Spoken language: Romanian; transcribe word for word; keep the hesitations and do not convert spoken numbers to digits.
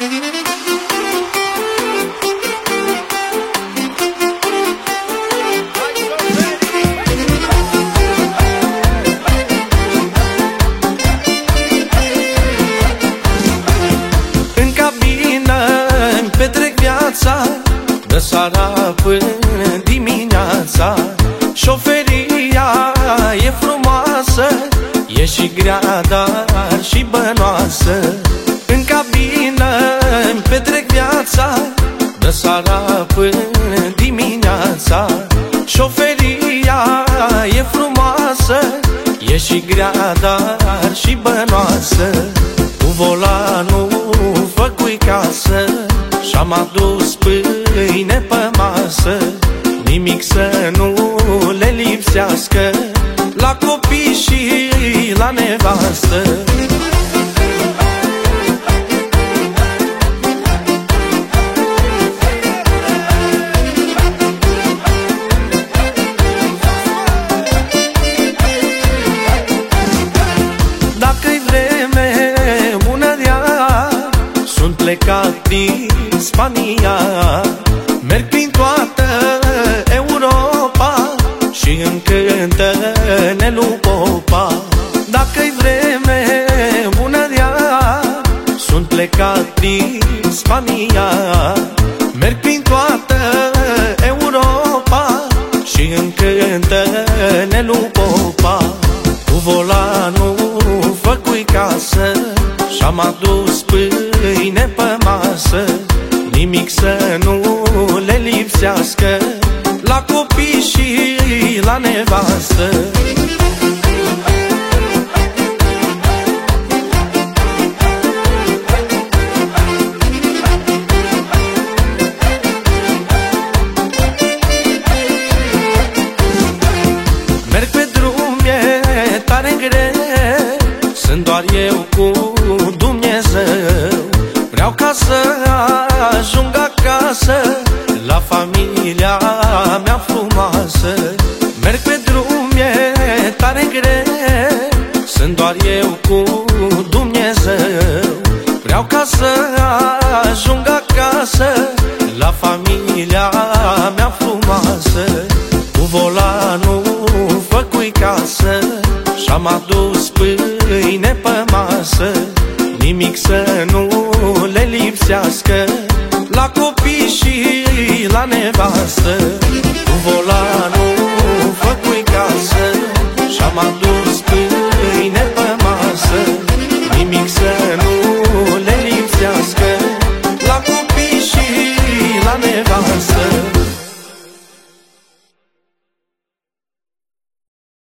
În cabină îmi petrec viața, de seara până dimineața. Șoferia e frumoasă, e și grea, dar și bănoasă. În cabină îmi petrec viața, de seara până dimineața. Șoferia e frumoasă, e și grea, dar și bănoasă. Cu volanul făcui casă și-am adus pâine pe masă. Nimic să nu le lipsească la copii și la nevastă. Dacă-i vreme bună de ea, sunt plecat din Spania. Merg prin toată Europa și îmi cântă Nelu Popa. Dacă-i vreme bună de ea, sunt plecat din Spania. Merg prin toată Europa și îmi cântă Nelu Popa. Cu volanul făcui casă și-am adus pâine pe masă. Nimic să nu le lipsească la copii și la nevastă. Merg pe drum, e tare greu, sunt doar eu cu Dumnezeu. Vreau ca să ajung acasă la familia mea frumoasă. Merg pe drum, e tare greu, sunt doar eu cu Dumnezeu. Vreau ca să ajung acasă la familia mea frumoasă. Cu volanul făcui casă și-am adus pâine pe masă. Nimic să nu le lipsească la copii și la nevastă.